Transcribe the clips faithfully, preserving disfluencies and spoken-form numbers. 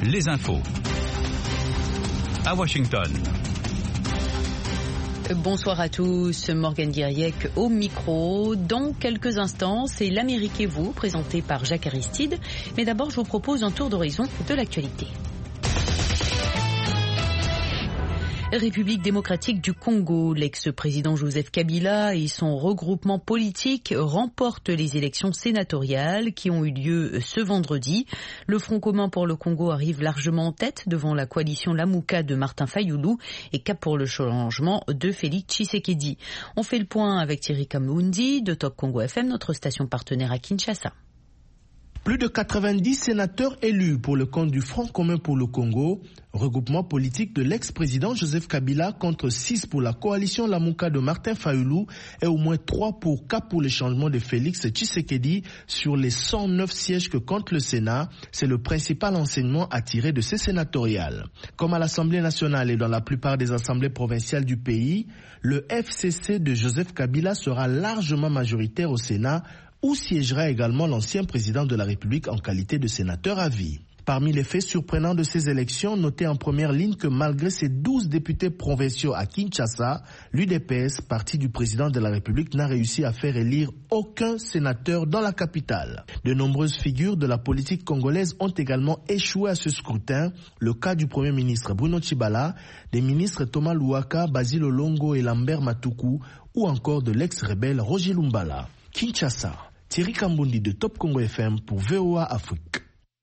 les infos. À Washington. Bonsoir à tous, Morgane Guiriec au micro. Dans quelques instants, c'est l'Amérique et vous, présenté par Jacques Aristide. Mais d'abord, je vous propose un tour d'horizon de l'actualité. République démocratique du Congo, l'ex-président Joseph Kabila et son regroupement politique remportent les élections sénatoriales qui ont eu lieu ce vendredi. Le Front commun pour le Congo arrive largement en tête devant la coalition Lamuka de Martin Fayulu et Cap pour le changement de Félix Tshisekedi. On fait le point avec Thierry Kamoundi de Top Congo F M, notre station partenaire à Kinshasa. Plus de quatre-vingt-dix sénateurs élus pour le compte du Front commun pour le Congo, regroupement politique de l'ex-président Joseph Kabila, contre six pour la coalition Lamuka de Martin Fayulu et au moins trois pour Cap pour le changement de Félix Tshisekedi sur les cent neuf sièges que compte le Sénat. C'est le principal enseignement à tirer de ces sénatoriales. Comme à l'Assemblée nationale et dans la plupart des assemblées provinciales du pays, le F C C de Joseph Kabila sera largement majoritaire au Sénat, où siégera également l'ancien président de la République en qualité de sénateur à vie. Parmi les faits surprenants de ces élections, notez en première ligne que malgré ses douze députés provinciaux à Kinshasa, l'U D P S, parti du président de la République, n'a réussi à faire élire aucun sénateur dans la capitale. De nombreuses figures de la politique congolaise ont également échoué à ce scrutin. Le cas du Premier ministre Bruno Tshibala, des ministres Thomas Louaka, Basil Olongo et Lambert Matuku, ou encore de l'ex-rebelle Roger Lumbala. Kinshasa, Thierry Kambundi de Top Congo F M pour V O A Afrique.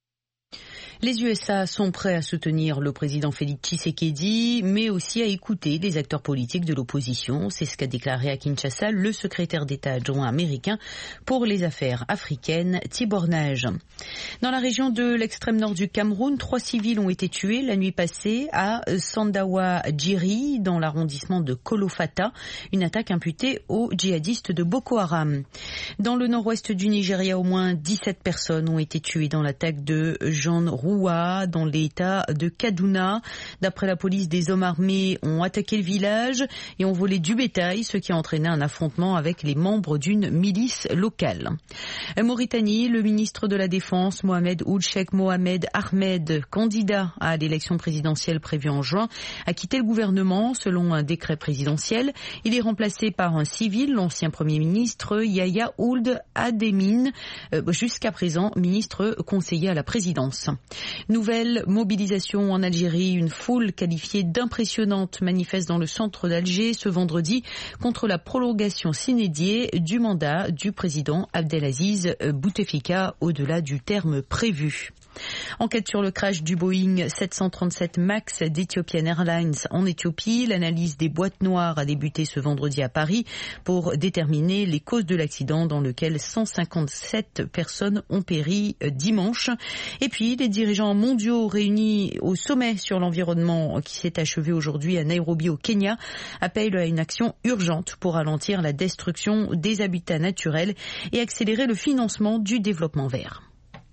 Les U S A sont prêts à soutenir le président Félix Tshisekedi, mais aussi à écouter les acteurs politiques de l'opposition. C'est ce qu'a déclaré à Kinshasa le secrétaire d'État adjoint américain pour les affaires africaines, Tibor Nage. Dans la région de l'extrême nord du Cameroun, trois civils ont été tués la nuit passée à Sandawa Djiri, dans l'arrondissement de Kolofata, une attaque imputée aux djihadistes de Boko Haram. Dans le nord-ouest du Nigeria, au moins dix-sept personnes ont été tuées dans l'attaque de Jean Roux dans l'état de Kaduna. D'après la police, des hommes armés ont attaqué le village et ont volé du bétail, ce qui a entraîné un affrontement avec les membres d'une milice locale. En Mauritanie, le ministre de la Défense, Mohamed Ould Cheikh Mohamed Ahmed, candidat à l'élection présidentielle prévue en juin, a quitté le gouvernement selon un décret présidentiel. Il est remplacé par un civil, l'ancien Premier ministre Yahya Ould Ademine, jusqu'à présent ministre conseiller à la présidence. Nouvelle mobilisation en Algérie, une foule qualifiée d'impressionnante manifeste dans le centre d'Alger ce vendredi contre la prolongation sine die du mandat du président Abdelaziz Bouteflika au-delà du terme prévu. Enquête sur le crash du Boeing sept cent trente-sept MAX d'Ethiopian Airlines en Éthiopie. L'analyse des boîtes noires a débuté ce vendredi à Paris pour déterminer les causes de l'accident dans lequel cent cinquante-sept personnes ont péri dimanche. Et puis, les dirigeants mondiaux réunis au sommet sur l'environnement qui s'est achevé aujourd'hui à Nairobi au Kenya appellent à une action urgente pour ralentir la destruction des habitats naturels et accélérer le financement du développement vert.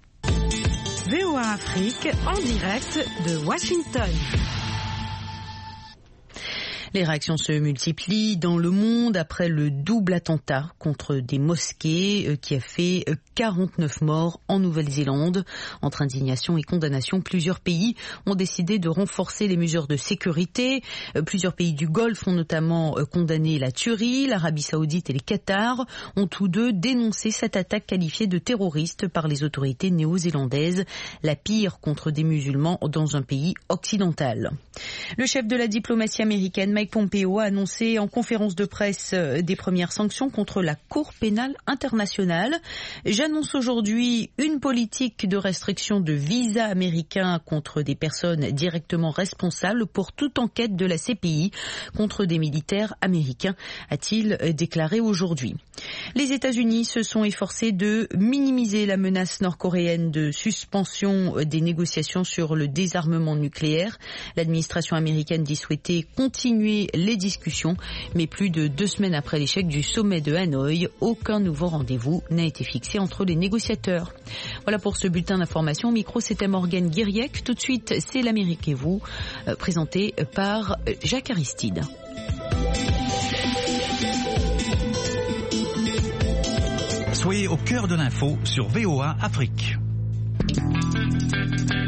V O A Afrique en direct de Washington. Les réactions se multiplient dans le monde après le double attentat contre des mosquées qui a fait quarante-neuf morts en Nouvelle-Zélande. Entre indignation et condamnation, plusieurs pays ont décidé de renforcer les mesures de sécurité. Plusieurs pays du Golfe ont notamment condamné la tuerie. L'Arabie Saoudite et les Qatar ont tous deux dénoncé cette attaque qualifiée de terroriste par les autorités néo-zélandaises, la pire contre des musulmans dans un pays occidental. Le chef de la diplomatie américaine, Mike Pompeo, a annoncé en conférence de presse des premières sanctions contre la Cour pénale internationale. J'annonce aujourd'hui une politique de restriction de visas américains contre des personnes directement responsables pour toute enquête de la C P I contre des militaires américains, a-t-il déclaré aujourd'hui. Les États-Unis se sont efforcés de minimiser la menace nord-coréenne de suspension des négociations sur le désarmement nucléaire. L'administration américaine dit souhaiter continuer les discussions, mais plus de deux semaines après l'échec du sommet de Hanoï, aucun nouveau rendez-vous n'a été fixé entre les négociateurs. Voilà pour ce bulletin d'information. Au micro, c'était Morgane Guiriec. Tout de suite, c'est l'Amérique et vous, euh, présenté par Jacques Aristide. Soyez au cœur de l'info sur V O A Afrique.